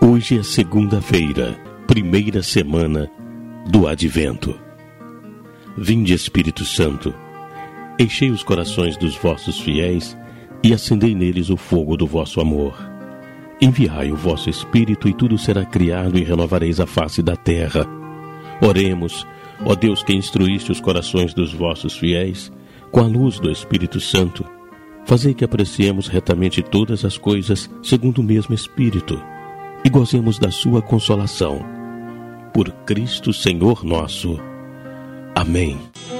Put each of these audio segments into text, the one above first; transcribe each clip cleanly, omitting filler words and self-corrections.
Hoje é segunda-feira, primeira semana do Advento. Vinde, Espírito Santo, enchei os corações dos vossos fiéis e acendei neles o fogo do vosso amor. Enviai o vosso Espírito e tudo será criado e renovareis a face da terra. Oremos, ó Deus, que instruíste os corações dos vossos fiéis com a luz do Espírito Santo. Fazei que apreciemos retamente todas as coisas segundo o mesmo Espírito e gozemos da sua consolação. Por Cristo Senhor nosso. Amém.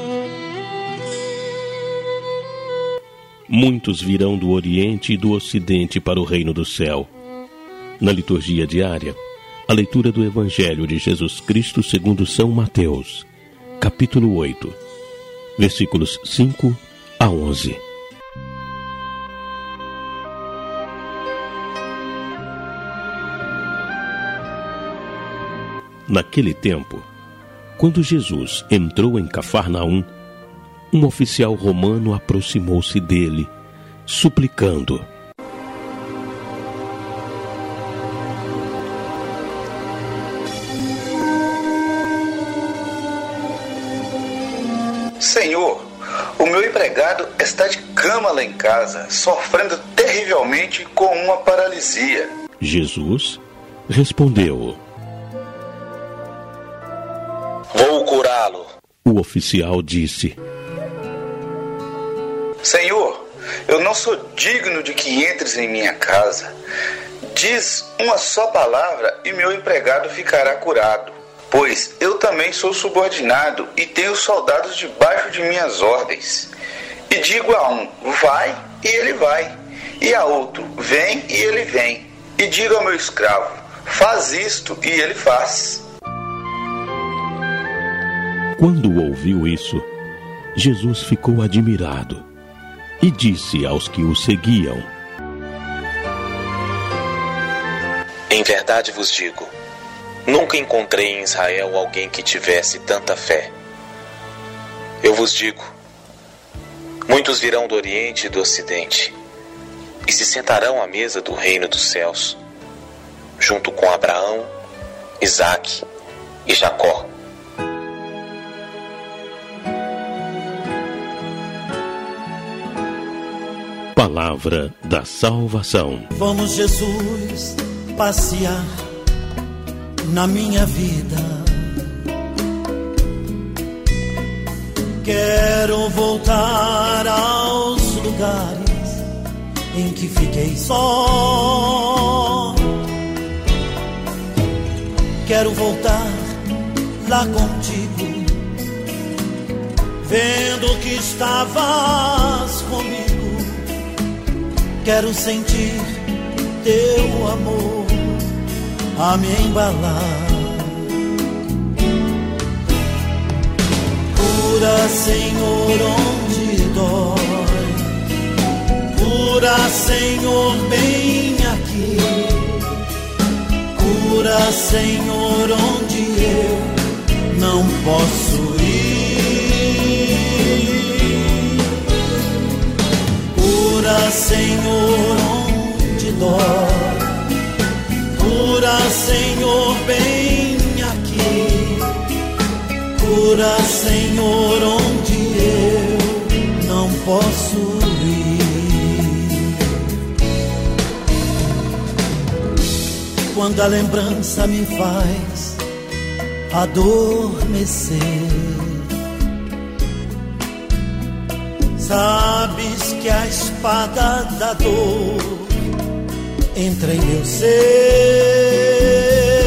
Muitos virão do Oriente e do Ocidente para o reino do céu. Na liturgia diária, a leitura do Evangelho de Jesus Cristo segundo São Mateus, capítulo 8, versículos 5 a 11. Naquele tempo, quando Jesus entrou em Cafarnaum, um oficial romano aproximou-se dele, suplicando: Senhor, o meu empregado está de cama lá em casa, sofrendo terrivelmente com uma paralisia. Jesus respondeu: Vou curá-lo. O oficial disse: Senhor, eu não sou digno de que entres em minha casa. Diz uma só palavra e meu empregado ficará curado. Pois eu também sou subordinado e tenho soldados debaixo de minhas ordens. E digo a um, vai, e ele vai. E a outro, vem, e ele vem. E digo ao meu escravo, faz isto, e ele faz. Quando ouviu isso, Jesus ficou admirado e disse aos que o seguiam: Em verdade vos digo, nunca encontrei em Israel alguém que tivesse tanta fé. Eu vos digo, muitos virão do Oriente e do Ocidente e se sentarão à mesa do reino dos céus, junto com Abraão, Isaque e Jacó. Palavra da salvação. Vamos, Jesus, passear na minha vida. Quero voltar aos lugares em que fiquei só. Quero voltar lá contigo, vendo que estavas comigo. Quero sentir teu amor a me embalar. Cura, Senhor, onde dói. Cura, Senhor, bem aqui. Cura, Senhor, onde eu não posso ir. Cura, Senhor, onde dói. Cura, Senhor, bem aqui. Cura, Senhor, onde eu não posso ir. Quando a lembrança me faz adormecer, sabes que a espada da dor entra em meu ser.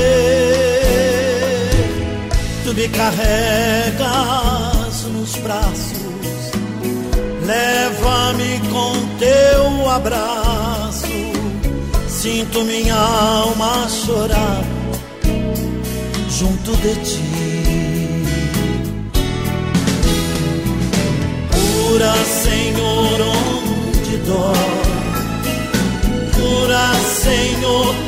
Tu me carregas nos braços, leva-me com teu abraço. Sinto minha alma chorar junto de ti. Cura, Senhor, onde dói. Cura, Senhor,